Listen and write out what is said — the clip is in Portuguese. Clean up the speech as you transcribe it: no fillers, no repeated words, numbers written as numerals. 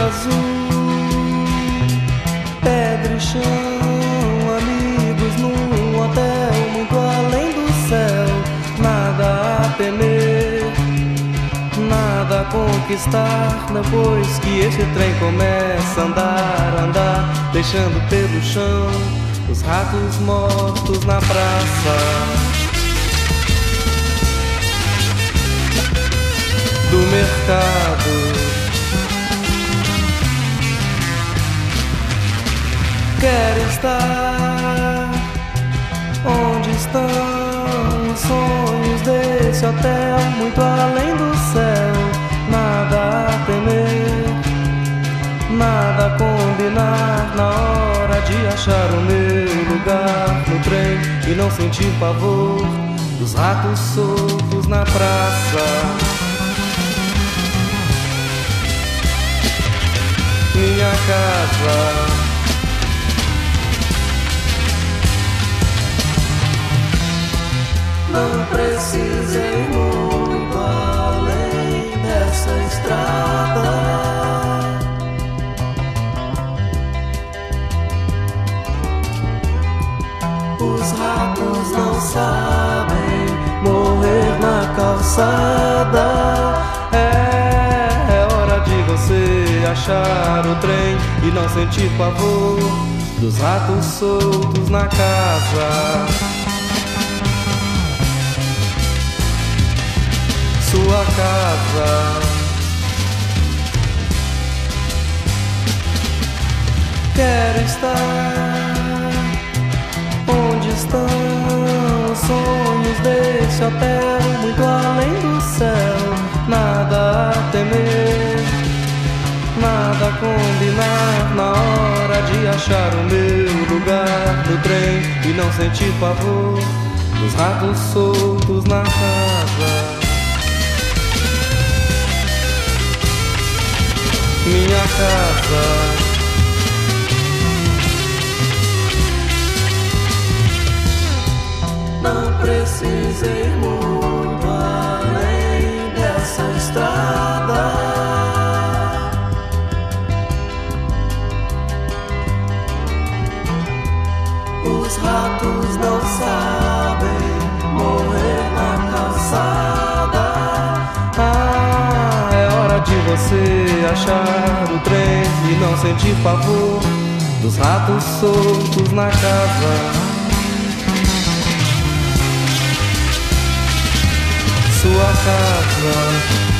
azul, pedra e chão, amigos num hotel muito além do céu. Nada a temer, nada a conquistar, depois que esse trem começa a andar, andar, deixando pelo chão os ratos mortos na praça do mercado. Quero estar onde estão os sonhos desse hotel, muito além do céu. Nada a temer, nada a combinar, na hora de achar o meu lugar no trem e não sentir pavor dos ratos soltos na praça. Minha casa, não precisei muito além dessa estrada. Os ratos não sabem morrer na calçada. É hora de você achar o trem e não sentir pavor dos ratos soltos na casa. Sua casa. Quero estar onde estão os sonhos desse hotel, muito além do céu. Nada a temer, nada a combinar, na hora de achar o meu lugar no trem e não sentir pavor dos ratos soltos na casa. Minha casa, não precisei muito além dessa estrada. Os ratos não sabem morrer na calçada. É hora de você achar o trem e não sentir pavor dos ratos soltos na casa. Sua casa.